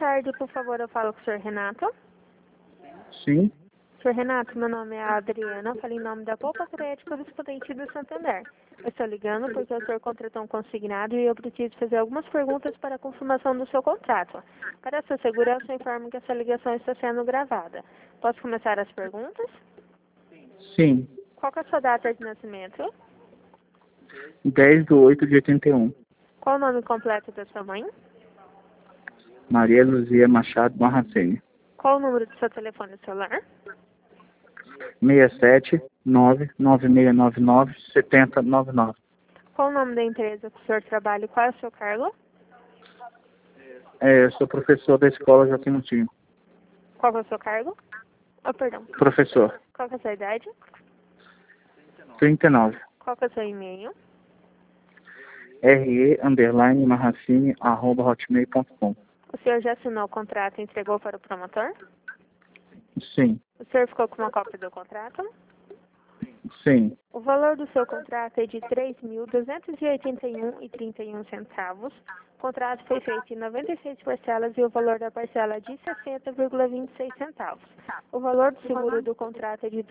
tarde, por favor, eu falo com o senhor Renato. Sim. Senhor Renato, meu nome é Adriana, eu falo em nome da Poupa Crédito Correspondente do Santander. Eu estou ligando porque o senhor contratou um consignado e eu preciso fazer algumas perguntas para a confirmação do seu contrato. Para sua segurança, eu informo que essa ligação está sendo gravada. Posso começar as perguntas? Sim. Qual que é a sua data de nascimento? 10/8/81. Qual o nome completo da sua mãe? Maria Luzia Machado Barracene. Qual o número do seu telefone celular? 67-99699-7099. Qual o nome da empresa que o senhor trabalha e qual é o seu cargo? Eu sou professor da escola Joaquim Moutinho. Qual é o seu cargo? Perdão. Professor. Qual que é a sua idade? 39. Qual que é o seu e-mail? re_marracine@hotmail.com. O senhor já assinou o contrato e entregou para o promotor? Sim. O senhor ficou com uma cópia do contrato? Sim. O valor do seu contrato é de R$ 3.281,31. O contrato foi feito em 96 parcelas e o valor da parcela é de 60,26 centavos. O valor do seguro do contrato é de R$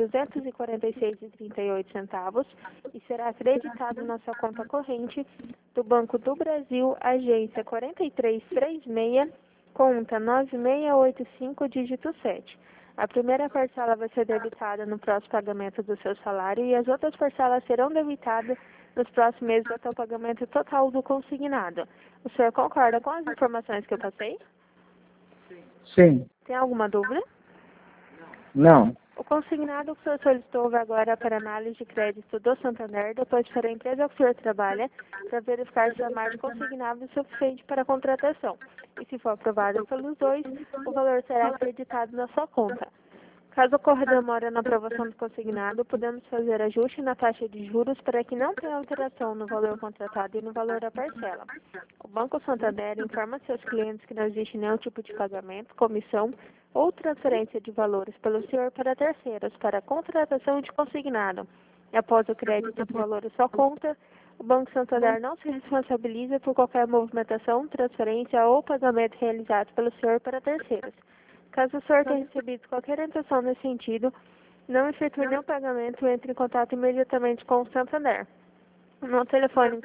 246,38 e será acreditado na sua conta corrente do Banco do Brasil, agência 4336, conta 9685, dígito 7. A primeira parcela vai ser debitada no próximo pagamento do seu salário e as outras parcelas serão debitadas nos próximos meses até o pagamento total do consignado. O senhor concorda com as informações que eu passei? Sim. Tem alguma dúvida? Não. O consignado que o senhor solicitou vai agora para análise de crédito do Santander, depois para a empresa que o senhor trabalha, para verificar se a margem consignável é suficiente para a contratação. E se for aprovado pelos dois, o valor será acreditado na sua conta. Caso ocorra demora na aprovação do consignado, podemos fazer ajuste na taxa de juros para que não tenha alteração no valor contratado e no valor da parcela. O Banco Santander informa seus clientes que não existe nenhum tipo de pagamento, comissão ou transferência de valores pelo senhor para terceiros para a contratação de consignado. E após o crédito do valor em sua conta, o Banco Santander não se responsabiliza por qualquer movimentação, transferência ou pagamento realizado pelo senhor para terceiros. Caso o senhor tenha recebido qualquer orientação nesse sentido, não efetue nenhum pagamento, entre em contato imediatamente com o Santander. No telefone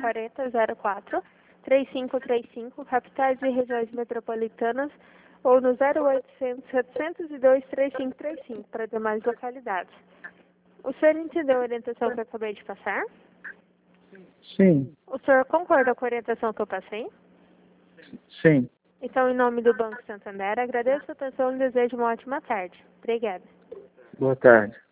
4004-3535, capitais e regiões metropolitanas, ou no 0800-702-3535, para demais localidades. O senhor entendeu a orientação que eu acabei de passar? Sim. O senhor concorda com a orientação que eu passei? Sim. Então, em nome do Banco Santander, agradeço a atenção e desejo uma ótima tarde. Obrigada. Boa tarde.